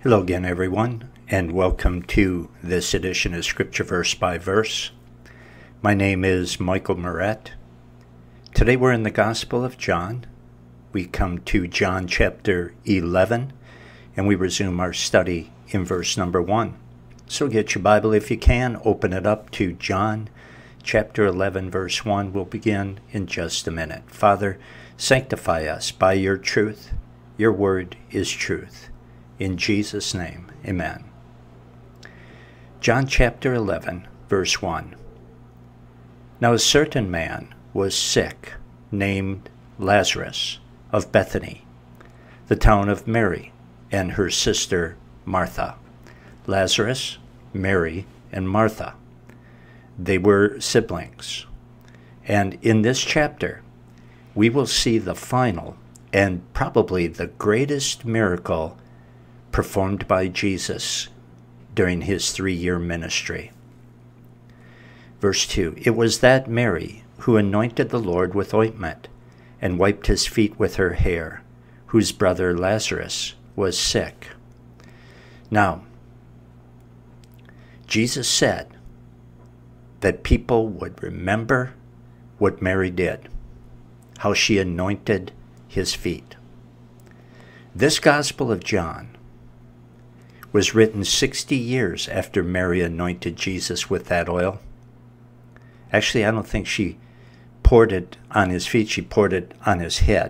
Hello again, everyone, and welcome to this edition of Scripture Verse by Verse. My name is Michael Moret. Today we're in the Gospel of John. We come to John chapter 11, and we resume our study in verse number 1. So get your Bible if you can, open it up to John chapter 11, verse 1. We'll begin in just a minute. Father, sanctify us by your truth. Your word is truth. In Jesus' name, amen. John chapter 11, verse 1. Now a certain man was sick, named Lazarus, of Bethany, the town of Mary, and her sister Martha. Lazarus, Mary, and Martha. They were siblings. And in this chapter, we will see the final and probably the greatest miracle performed by Jesus during his 3-year ministry. Verse 2, It was that Mary who anointed the Lord with ointment and wiped his feet with her hair, whose brother Lazarus was sick. Now, Jesus said that people would remember what Mary did, how she anointed his feet. This Gospel of John was written 60 years after Mary anointed Jesus with that oil. Actually, I don't think she poured it on his feet. She poured it on his head.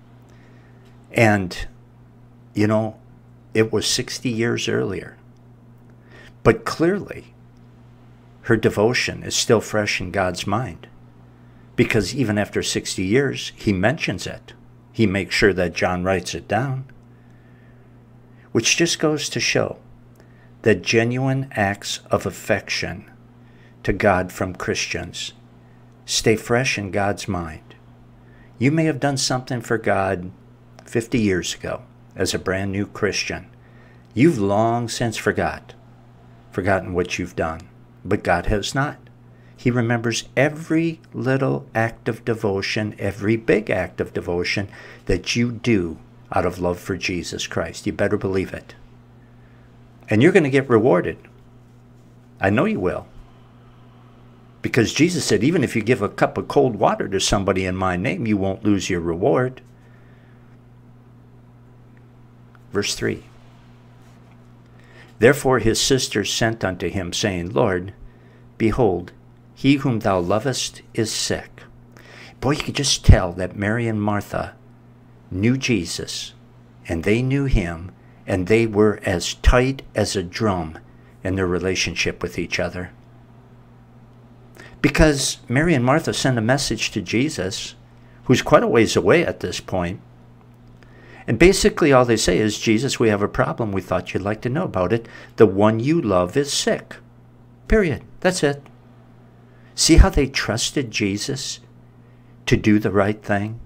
And, it was 60 years earlier. But clearly, her devotion is still fresh in God's mind. Because even after 60 years, he mentions it. He makes sure that John writes it down. Which just goes to show that genuine acts of affection to God from Christians stay fresh in God's mind. You may have done something for God 50 years ago as a brand new Christian. You've long since forgotten what you've done, but God has not. He remembers every little act of devotion, every big act of devotion that you do out of love for Jesus Christ. You better believe it. And you're going to get rewarded. I know you will. Because Jesus said, even if you give a cup of cold water to somebody in my name, you won't lose your reward. Verse 3. Therefore his sisters sent unto him, saying, Lord, behold, he whom thou lovest is sick. Boy, you could just tell that Mary and Martha knew Jesus, and they knew him, and they were as tight as a drum in their relationship with each other. Because Mary and Martha send a message to Jesus, who's quite a ways away at this point, and basically all they say is, Jesus, we have a problem. We thought you'd like to know about it. The one you love is sick. Period. That's it. See how they trusted Jesus to do the right thing?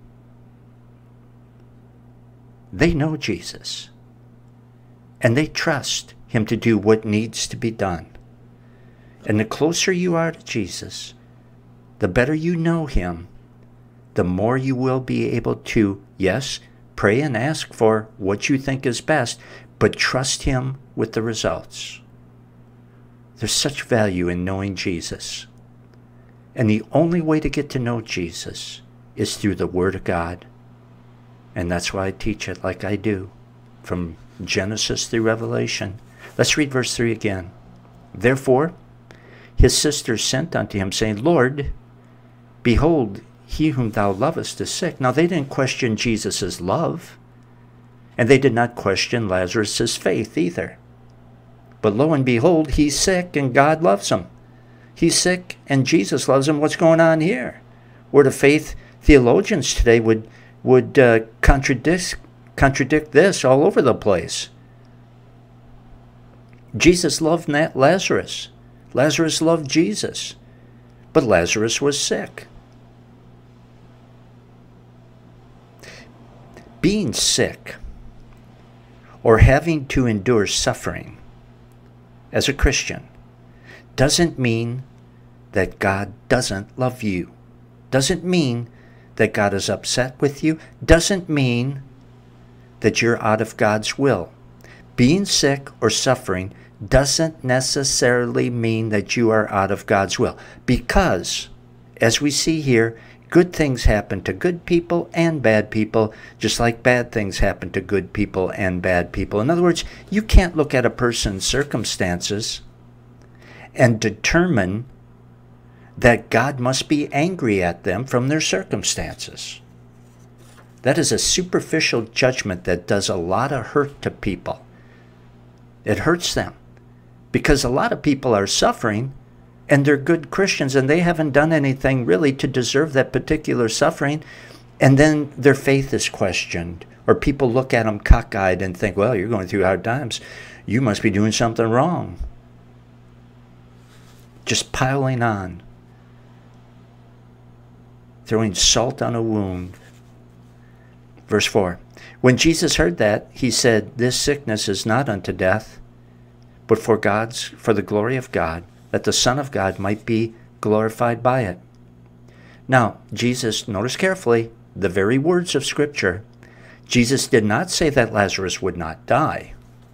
They know Jesus, and they trust him to do what needs to be done. And the closer you are to Jesus, the better you know him, the more you will be able to, yes, pray and ask for what you think is best, but trust him with the results. There's such value in knowing Jesus. And the only way to get to know Jesus is through the Word of God. And that's why I teach it like I do, from Genesis through Revelation. Let's read verse 3 again. Therefore, his sisters sent unto him, saying, Lord, behold, he whom thou lovest is sick. Now, they didn't question Jesus' love, and they did not question Lazarus' faith either. But lo and behold, he's sick, and God loves him. He's sick, and Jesus loves him. What's going on here? Word of faith theologians today would contradict this all over the place. Jesus loved Lazarus. Lazarus loved Jesus. But Lazarus was sick. Being sick or having to endure suffering as a Christian doesn't mean that God doesn't love you. Doesn't mean that God is upset with you. Doesn't mean that you're out of God's will. Being sick or suffering doesn't necessarily mean that you are out of God's will. Because, as we see here, good things happen to good people and bad people, just like bad things happen to good people and bad people. In other words, you can't look at a person's circumstances and determine that God must be angry at them from their circumstances. That is a superficial judgment that does a lot of hurt to people. It hurts them because a lot of people are suffering and they're good Christians and they haven't done anything really to deserve that particular suffering, and then their faith is questioned, or people look at them cockeyed and think, well, you're going through hard times. You must be doing something wrong. Just piling on. Throwing salt on a wound. Verse 4. When Jesus heard that, he said, this sickness is not unto death, but for the glory of God, that the Son of God might be glorified by it. Now, Jesus, notice carefully, the very words of Scripture, Jesus did not say that Lazarus would not die.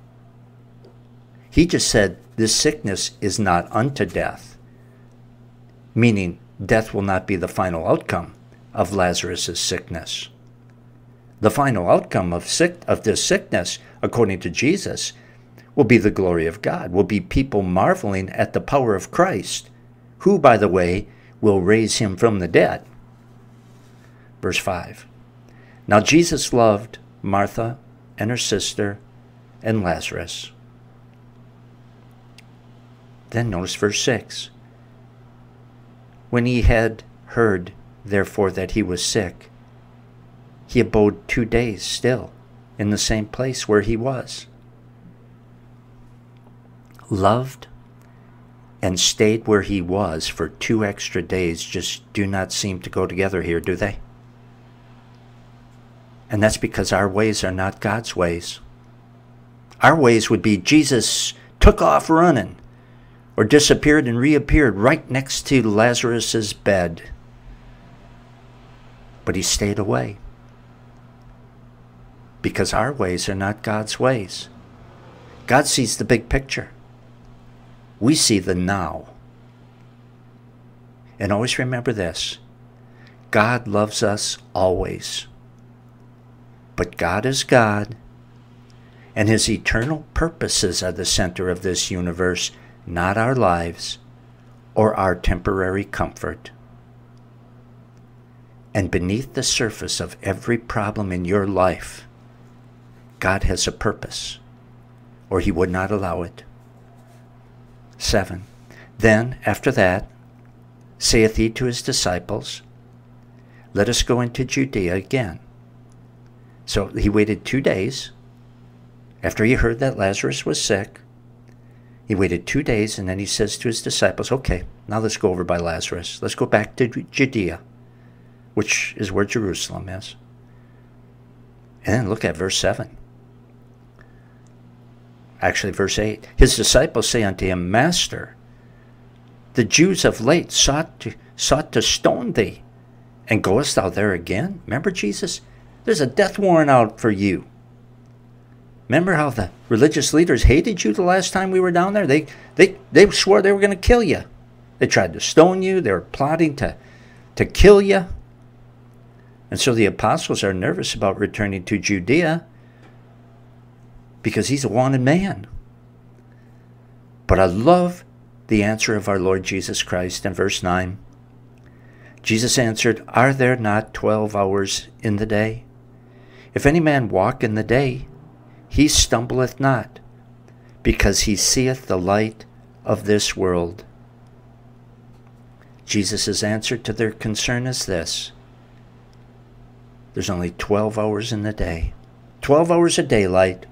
He just said, this sickness is not unto death, meaning death will not be the final outcome of Lazarus' sickness. The final outcome of this sickness, according to Jesus, will be the glory of God, will be people marveling at the power of Christ, who, by the way, will raise him from the dead. Verse 5. Now Jesus loved Martha and her sister and Lazarus. Then notice verse 6. When he had heard, therefore, that he was sick, he abode 2 days still in the same place where he was. Loved and stayed where he was for 2 extra days just do not seem to go together here, do they? And that's because our ways are not God's ways. Our ways would be Jesus took off running or disappeared and reappeared right next to Lazarus's bed. But he stayed away. Because our ways are not God's ways. God sees the big picture. We see the now. And always remember this. God loves us always. But God is God, and his eternal purposes are the center of this universe, not our lives or our temporary comfort. And beneath the surface of every problem in your life, God has a purpose, or he would not allow it. 7. Then, after that, saith he to his disciples, let us go into Judea again. So he waited 2 days. After he heard that Lazarus was sick, he waited 2 days, and then he says to his disciples, okay, now let's go over by Lazarus. Let's go back to Judea, which is where Jerusalem is. And then look at verse 7. Actually, verse 8. His disciples say unto him, Master, the Jews of late sought to stone thee, and goest thou there again? Remember, Jesus? There's a death warrant out for you. Remember how the religious leaders hated you the last time we were down there? They swore they were going to kill you. They tried to stone you. They were plotting to kill you. And so the apostles are nervous about returning to Judea because he's a wanted man. But I love the answer of our Lord Jesus Christ in verse 9. Jesus answered, Are there not 12 hours in the day? If any man walk in the day, he stumbleth not, because he seeth the light of this world. Jesus' answer to their concern is this. There's only 12 hours in the day. 12 hours of daylight.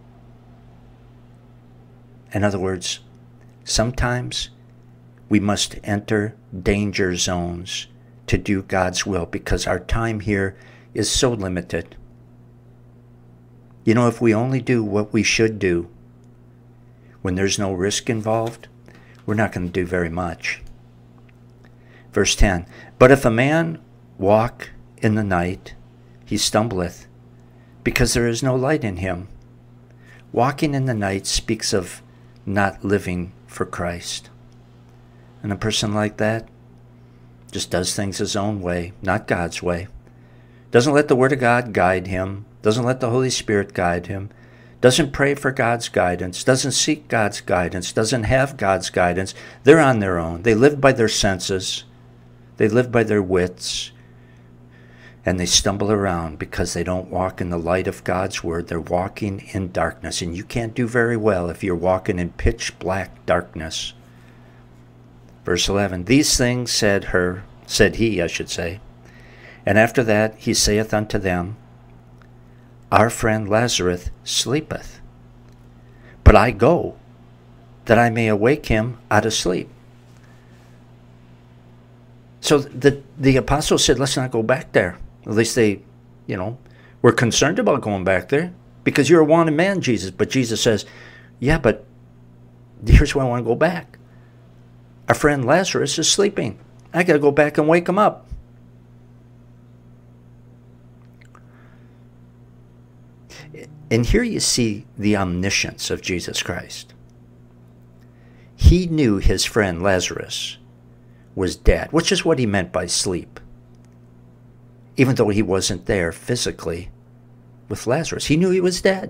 In other words, sometimes we must enter danger zones to do God's will because our time here is so limited. You know, if we only do what we should do when there's no risk involved, we're not going to do very much. Verse 10, But if a man walk in the night, he stumbleth, because there is no light in him. Walking in the night speaks of not living for Christ. And a person like that just does things his own way, not God's way. Doesn't let the Word of God guide him. Doesn't let the Holy Spirit guide him. Doesn't pray for God's guidance. Doesn't seek God's guidance. Doesn't have God's guidance. They're on their own. They live by their senses. They live by their wits. And they stumble around because they don't walk in the light of God's Word. They're walking in darkness. And you can't do very well if you're walking in pitch black darkness. Verse 11, these things said he, and after that he saith unto them, our friend Lazarus sleepeth, but I go, that I may awake him out of sleep. So the apostles said, let's not go back there. At least they, were concerned about going back there, because you're a wanted man, Jesus. But Jesus says, yeah, but here's why I want to go back. Our friend Lazarus is sleeping. I got to go back and wake him up. And here you see the omniscience of Jesus Christ. He knew his friend Lazarus was dead, which is what he meant by sleep. Even though he wasn't there physically with Lazarus, he knew he was dead.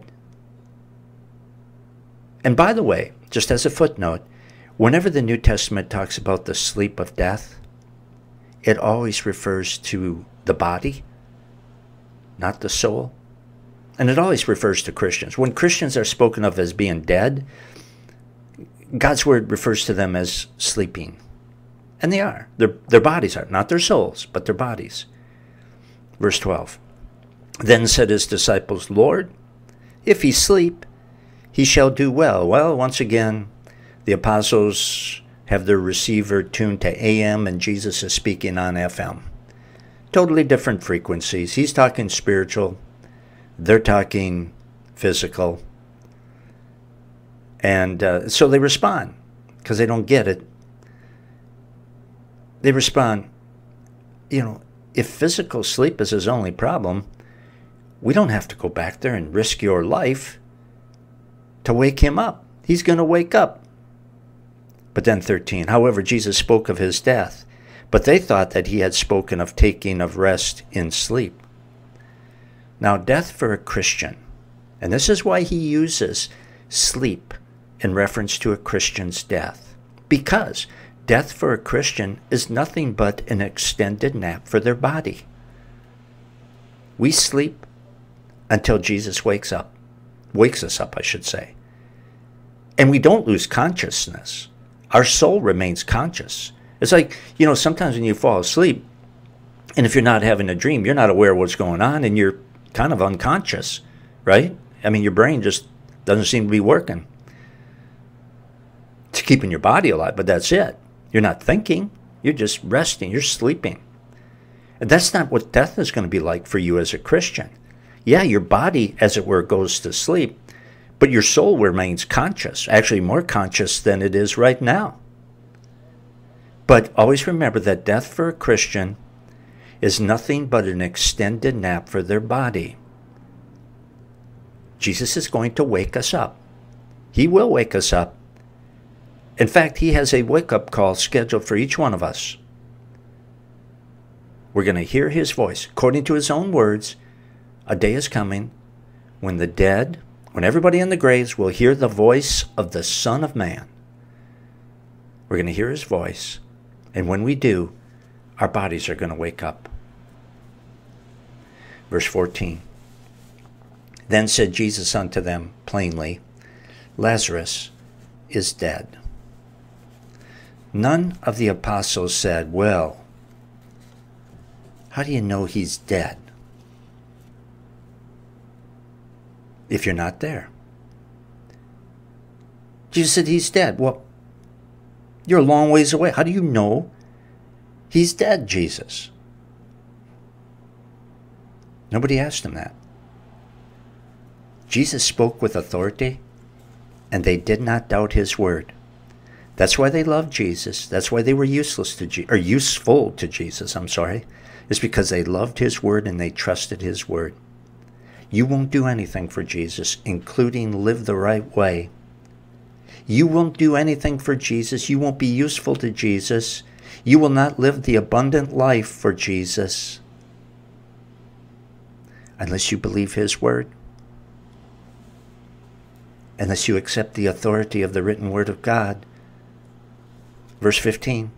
And by the way, just as a footnote, whenever the New Testament talks about the sleep of death, it always refers to the body, not the soul. And it always refers to Christians. When Christians are spoken of as being dead, God's Word refers to them as sleeping. And they are. Their bodies are. Not their souls, but their bodies. Verse 12. Then said his disciples, Lord, if he sleep, he shall do well. Well, once again, the apostles have their receiver tuned to AM, and Jesus is speaking on FM. Totally different frequencies. He's talking spiritual. They're talking physical. And so they respond, because they don't get it. They respond, if physical sleep is his only problem, we don't have to go back there and risk your life to wake him up. He's going to wake up. But then 13, however, Jesus spoke of his death, but they thought that he had spoken of taking of rest in sleep. Now, death for a Christian, and this is why he uses sleep in reference to a Christian's death, because death for a Christian is nothing but an extended nap for their body. We sleep until Jesus wakes us up, I should say. And we don't lose consciousness. Our soul remains conscious. It's like, sometimes when you fall asleep, and if you're not having a dream, you're not aware of what's going on, and you're kind of unconscious, right? I mean, your brain just doesn't seem to be working. It's keeping your body alive, but that's it. You're not thinking. You're just resting. You're sleeping. And that's not what death is going to be like for you as a Christian. Yeah, your body, as it were, goes to sleep, but your soul remains conscious, actually more conscious than it is right now. But always remember that death for a Christian is nothing but an extended nap for their body. Jesus is going to wake us up. He will wake us up. In fact, he has a wake-up call scheduled for each one of us. We're going to hear his voice. According to his own words, a day is coming when the dead, when everybody in the graves will hear the voice of the Son of Man. We're going to hear his voice. And when we do, our bodies are going to wake up. Verse 14. Then said Jesus unto them plainly, Lazarus is dead. None of the apostles said, well, how do you know he's dead if you're not there? Jesus said he's dead. Well, you're a long ways away. How do you know he's dead, Jesus? Nobody asked him that. Jesus spoke with authority, and they did not doubt his word. That's why they loved Jesus. That's why they were useful to Jesus, It's because they loved his word and they trusted his word. you won't do anything for Jesus, including live the right way. You won't do anything for Jesus. You won't be useful to Jesus. You will not live the abundant life for Jesus unless you believe his word, unless you accept the authority of the written word of God. Verse 15.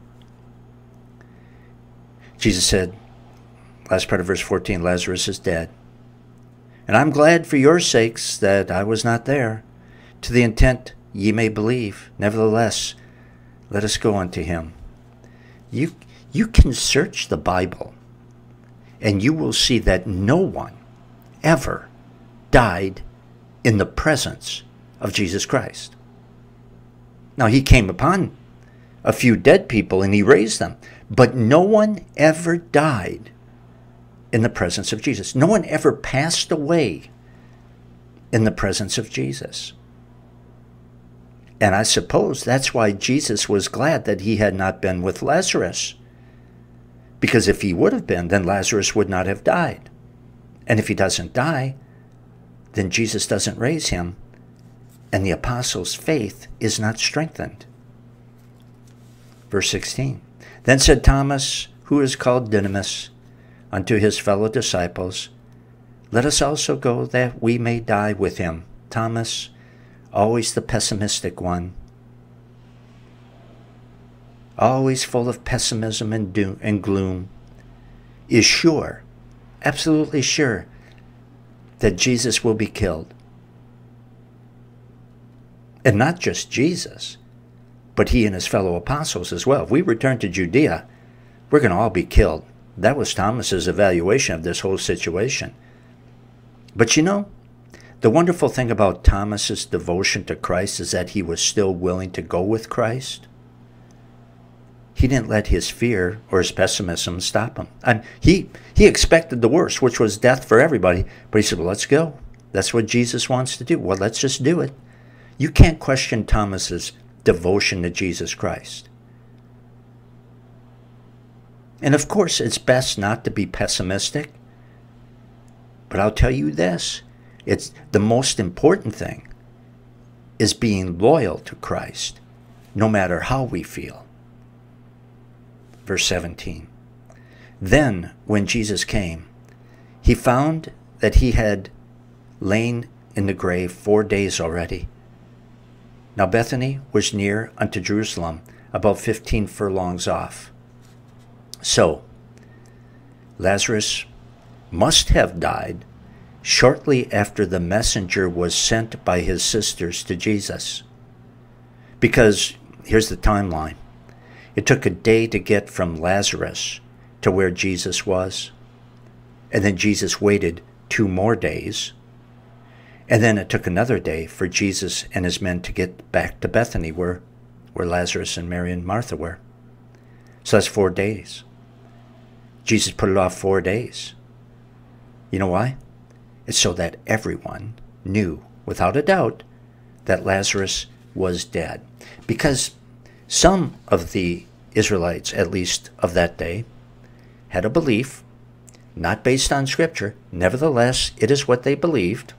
Jesus said, last part of verse 14, Lazarus is dead. And I'm glad for your sakes that I was not there, to the intent ye may believe. Nevertheless, let us go unto him. You can search the Bible, and you will see that no one ever died in the presence of Jesus Christ. Now, he came upon a few dead people and he raised them, but no one ever died in the presence of Jesus. No one ever passed away in the presence of Jesus. And I suppose that's why Jesus was glad that he had not been with Lazarus. Because if he would have been, then Lazarus would not have died. And if he doesn't die, then Jesus doesn't raise him, and the apostles' faith is not strengthened. Verse 16. Then said Thomas, who is called Didymus, unto his fellow disciples, let us also go that we may die with him. Thomas, always the pessimistic one, always full of pessimism and doom and gloom, is sure, absolutely sure, that Jesus will be killed. And not just Jesus, but he and his fellow apostles as well. If we return to Judea, we're going to all be killed. That was Thomas's evaluation of this whole situation. But you know, the wonderful thing about Thomas's devotion to Christ is that he was still willing to go with Christ. He didn't let his fear or his pessimism stop him. And he expected the worst, which was death for everybody. But he said, well, let's go. That's what Jesus wants to do. Well, let's just do it. You can't question Thomas's devotion to Jesus Christ. And of course, it's best not to be pessimistic. But I'll tell you this. It's the most important thing is being loyal to Christ, no matter how we feel. Verse 17. Then, when Jesus came, he found that he had lain in the grave 4 days already. Now Bethany was near unto Jerusalem, about 15 furlongs off. So, Lazarus must have died shortly after the messenger was sent by his sisters to Jesus. Because, here's the timeline. It took a day to get from Lazarus to where Jesus was. And then Jesus waited 2 more days. And then it took another day for Jesus and his men to get back to Bethany, where Lazarus and Mary and Martha were. So that's 4 days. Jesus put it off 4 days. You know why? It's so that everyone knew, without a doubt, that Lazarus was dead. Because some of the Israelites, at least of that day, had a belief, not based on Scripture, nevertheless, it is what they believed,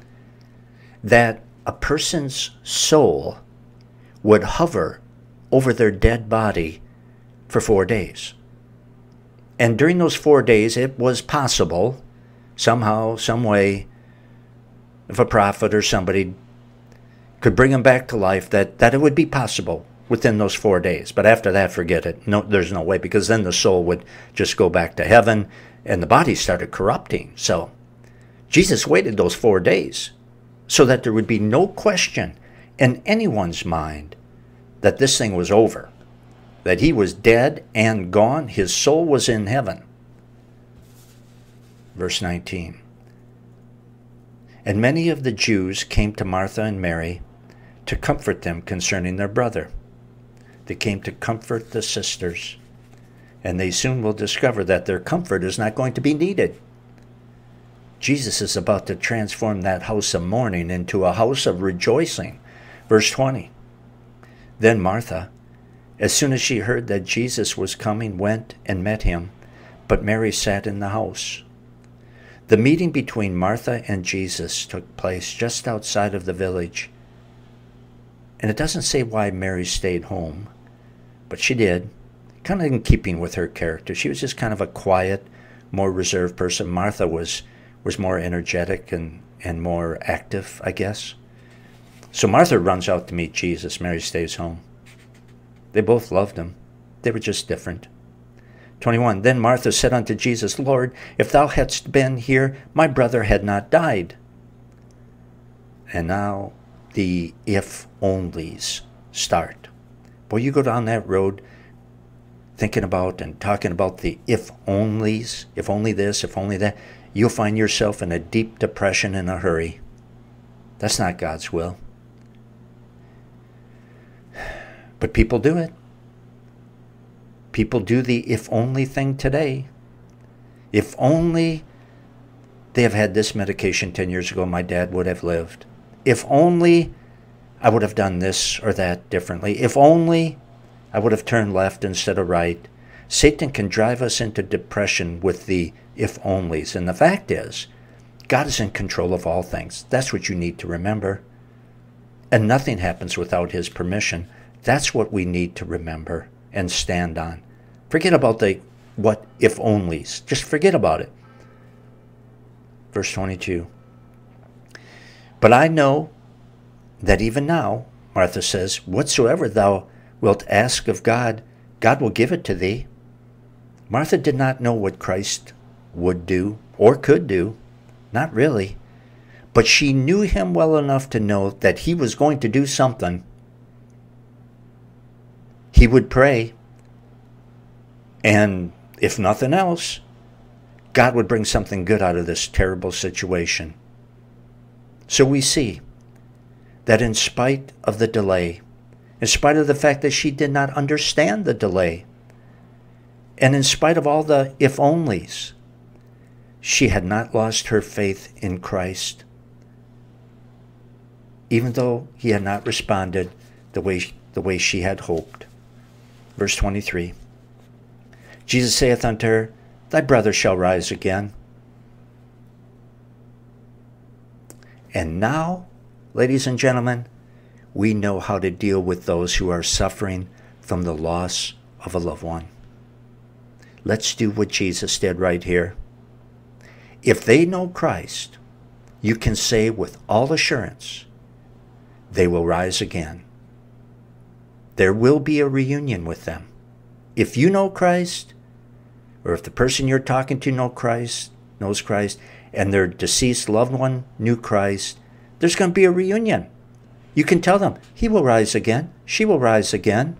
that a person's soul would hover over their dead body for 4 days. And during those 4 days, it was possible, somehow, some way, if a prophet or somebody could bring him back to life, that it would be possible within those 4 days. But after that, forget it. No, there's no way, because then the soul would just go back to heaven and the body started corrupting. So Jesus waited those 4 days so that there would be no question in anyone's mind that this thing was over, that he was dead and gone. His soul was in heaven. Verse 19. And many of the Jews came to Martha and Mary to comfort them concerning their brother. They came to comfort the sisters, and they soon will discover that their comfort is not going to be needed. Jesus is about to transform that house of mourning into a house of rejoicing. Verse 20. Then Martha, as soon as she heard that Jesus was coming, went and met him, but Mary sat in the house. The meeting between Martha and Jesus took place just outside of the village. And it doesn't say why Mary stayed home, but she did, kind of in keeping with her character. She was just kind of a quiet, more reserved person. Martha was more energetic and more active, I guess. So Martha runs out to meet Jesus. Mary stays home. They both loved him. They were just different. 21, then Martha said unto Jesus, Lord, if thou hadst been here, my brother had not died. And now the if-onlys start. Boy, you go down that road thinking about and talking about the if-onlys, if only this, if only that, you'll find yourself in a deep depression in a hurry. That's not God's will. But people do it. People do the if-only thing today. If only they have had this medication 10 years ago, my dad would have lived. If only I would have done this or that differently. If only I would have turned left instead of right. Satan can drive us into depression with the if-onlys. And the fact is, God is in control of all things. That's what you need to remember. And nothing happens without his permission. That's what we need to remember and stand on. Forget about the what if onlys. Just forget about it. Verse 22. But I know that even now, Martha says, whatsoever thou wilt ask of God, God will give it to thee. Martha did not know what Christ would do or could do. Not really. But she knew him well enough to know that he was going to do something. He would pray. And if nothing else, God would bring something good out of this terrible situation. So we see that in spite of the delay, in spite of the fact that she did not understand the delay, and in spite of all the if-onlys, she had not lost her faith in Christ, even though he had not responded the way she had hoped. Verse 23. Jesus saith unto her, thy brother shall rise again. And now, ladies and gentlemen, we know how to deal with those who are suffering from the loss of a loved one. Let's do what Jesus did right here. If they know Christ, you can say with all assurance, they will rise again. There will be a reunion with them. If you know Christ, or if the person you're talking to knows Christ, and their deceased loved one knew Christ, there's going to be a reunion. You can tell them, he will rise again. She will rise again.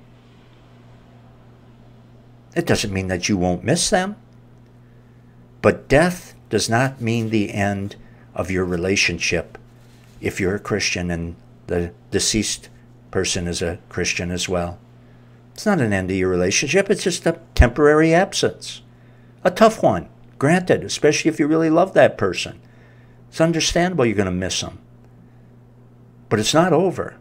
It doesn't mean that you won't miss them. But death does not mean the end of your relationship if you're a Christian and the deceased person is a Christian as well. It's not an end to your relationship. It's just a temporary absence. A tough one, granted, especially if you really love that person. It's understandable you're going to miss them. But it's not over.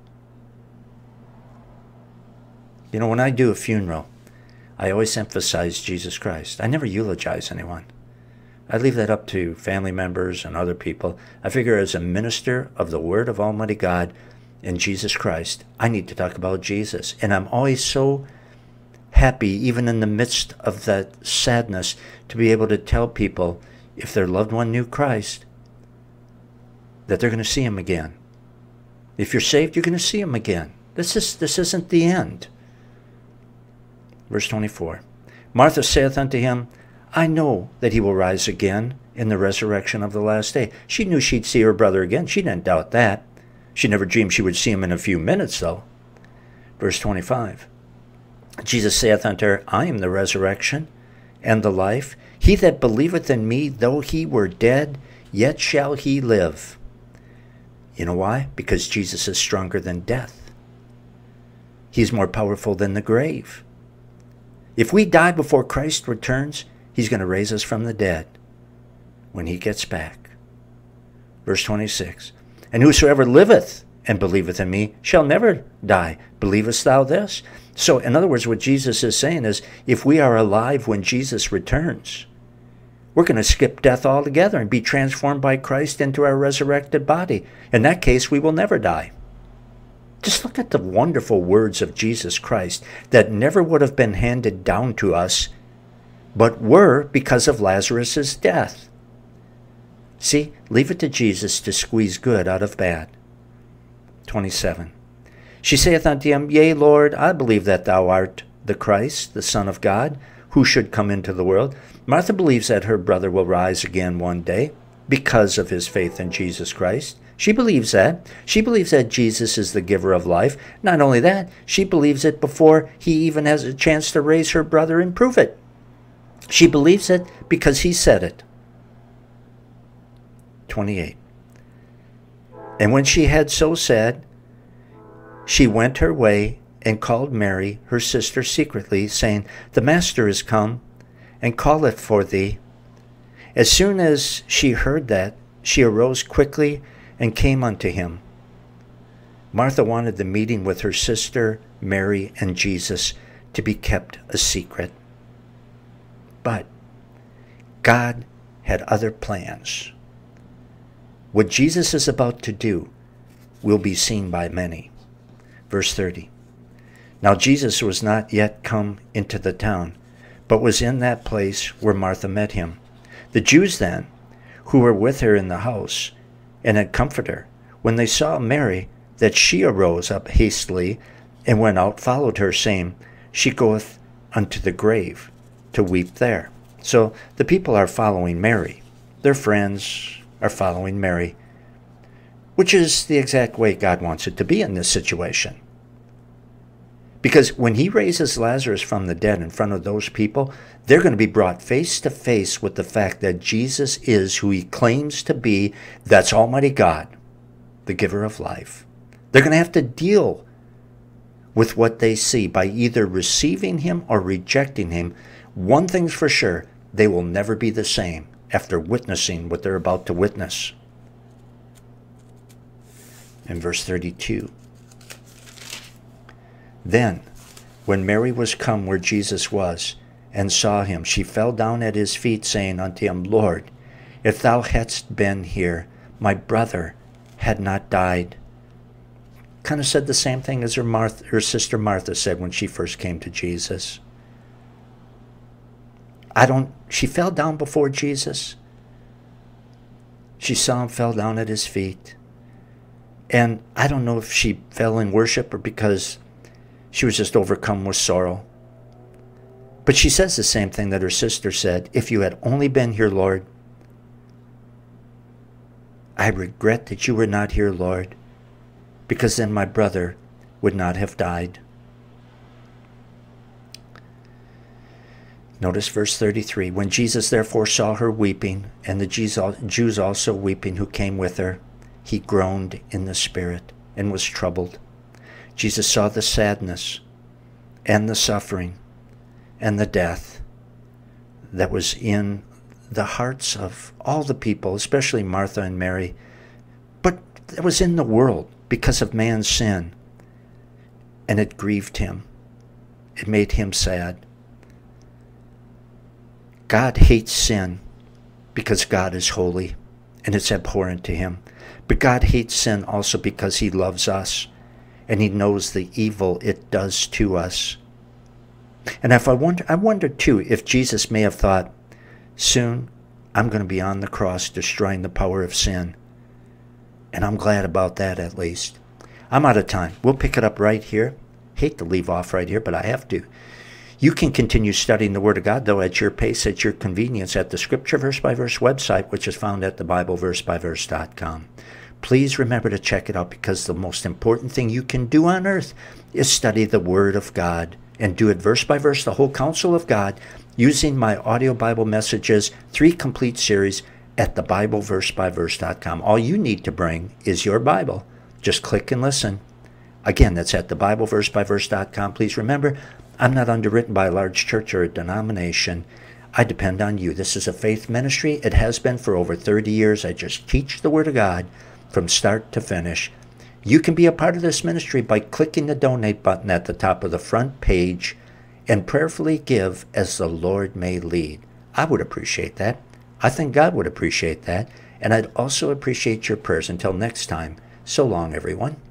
You know, when I do a funeral, I always emphasize Jesus Christ. I never eulogize anyone. I leave that up to family members and other people. I figure as a minister of the Word of Almighty God, in Jesus Christ, I need to talk about Jesus. And I'm always so happy, even in the midst of that sadness, to be able to tell people, if their loved one knew Christ, that they're going to see him again. If you're saved, you're going to see him again. This isn't the end. Verse 24. Martha saith unto him, I know that he will rise again in the resurrection of the last day. She knew she'd see her brother again. She didn't doubt that. She never dreamed she would see him in a few minutes, though. Verse 25. Jesus saith unto her, I am the resurrection and the life. He that believeth in me, though he were dead, yet shall he live. You know why? Because Jesus is stronger than death. He's more powerful than the grave. If we die before Christ returns, he's going to raise us from the dead when he gets back. Verse 26. And whosoever liveth and believeth in me shall never die. Believest thou this? So, in other words, what Jesus is saying is, if we are alive when Jesus returns, We're going to skip death altogether and be transformed by Christ into our resurrected body. In that case, we will never die. Just look at the wonderful words of Jesus Christ that never would have been handed down to us, but were because of Lazarus' death. See, leave it to Jesus to squeeze good out of bad. 27. She saith unto him, Yea, Lord, I believe that thou art the Christ, the Son of God, who should come into the world. Martha believes that her brother will rise again one day because of his faith in Jesus Christ. She believes that. She believes that Jesus is the giver of life. Not only that, she believes it before he even has a chance to raise her brother and prove it. She believes it because he said it. 28. And when she had so said, she went her way and called Mary, her sister, secretly, saying, The Master is come, and calleth for thee. As soon as she heard that, she arose quickly and came unto him. Martha wanted the meeting with her sister, Mary, and Jesus to be kept a secret. But God had other plans. What Jesus is about to do will be seen by many. Verse 30. Now Jesus was not yet come into the town, but was in that place where Martha met him. The Jews then, who were with her in the house, and had comforted her, when they saw Mary, that she arose up hastily, and went out, followed her, saying, She goeth unto the grave to weep there. So the people are following Mary. Their friends are following Mary, which is the exact way God wants it to be in this situation. Because when he raises Lazarus from the dead in front of those people, they're going to be brought face to face with the fact that Jesus is who he claims to be. That's Almighty God, the giver of life. They're going to have to deal with what they see by either receiving him or rejecting him. One thing's for sure, they will never be the same after witnessing what they're about to witness. In verse 32. Then, when Mary was come where Jesus was, and saw him, she fell down at his feet, saying unto him, Lord, if thou hadst been here, my brother had not died. Kind of said the same thing as her sister Martha said when she first came to Jesus. She fell down before Jesus. She saw him, fell down at his feet. And I don't know if she fell in worship or because she was just overcome with sorrow. But she says the same thing that her sister said. If you had only been here, Lord. I regret that you were not here, Lord, because then my brother would not have died. Notice verse 33. When Jesus therefore saw her weeping, and the Jews also weeping who came with her, he groaned in the spirit and was troubled. Jesus saw the sadness and the suffering and the death that was in the hearts of all the people, especially Martha and Mary, but it was in the world because of man's sin. And it grieved him. It made him sad. God hates sin because God is holy and it's abhorrent to him. But God hates sin also because he loves us and he knows the evil it does to us. And I wonder too if Jesus may have thought, soon I'm going to be on the cross destroying the power of sin. And I'm glad about that at least. I'm out of time. We'll pick it up right here. Hate to leave off right here, but I have to. You can continue studying the Word of God, though, at your pace, at your convenience, at the Scripture Verse by Verse website, which is found at thebibleversebyverse.com. Please remember to check it out, because the most important thing you can do on earth is study the Word of God and do it verse by verse, the whole counsel of God, using my audio Bible messages, 3 complete series at thebibleversebyverse.com. All you need to bring is your Bible. Just click and listen. Again, that's at thebibleversebyverse.com. Please remember, I'm not underwritten by a large church or a denomination. I depend on you. This is a faith ministry. It has been for over 30 years. I just teach the Word of God from start to finish. You can be a part of this ministry by clicking the donate button at the top of the front page and prayerfully give as the Lord may lead. I would appreciate that. I think God would appreciate that, and I'd also appreciate your prayers. Until next time, so long, everyone.